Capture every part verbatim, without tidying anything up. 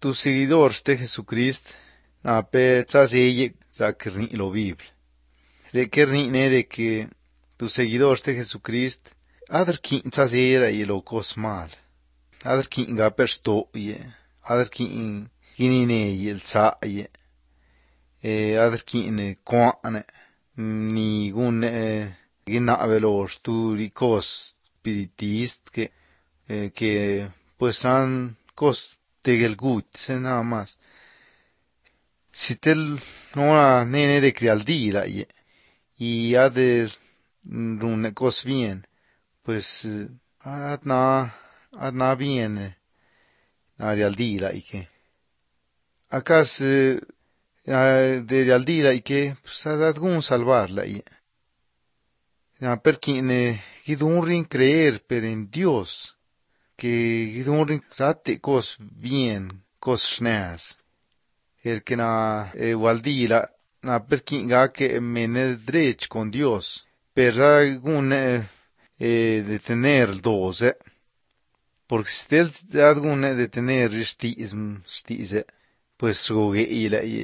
tu seguidor de Jesucristo, na pe tsaze za kerni lo Biblia. De kerni ne de que tu seguidor de Jesucristo, adar kin tsazera y lo cos mal. Adar kin ga persto ye, adar kin ginine y el sa ye, eh, adar kin kwane, ni gun eh, gina velos tu ricos spiritist que, eh, que pues han cos tegel gut, se nada más. Si tel no nene de crialdira ye, y ade rune cos bien, pues eh, adna, adna bien, eh, na rialdira y que. Acas eh, de rialdira y que, pues ad algún salvarla y. Ya per quien gidunrin creer per en Dios, que gidunrin sate cos bien, cos snas. El que na eh, waldira, na per quien ga que mene drech con Dios, per algún eh, eh, de tener dos, eh. Porque si tel algún eh, de tener stism, stise, pues goge ila y,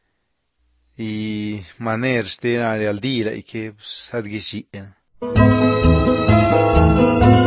y maner stena al dira y que sadgishi.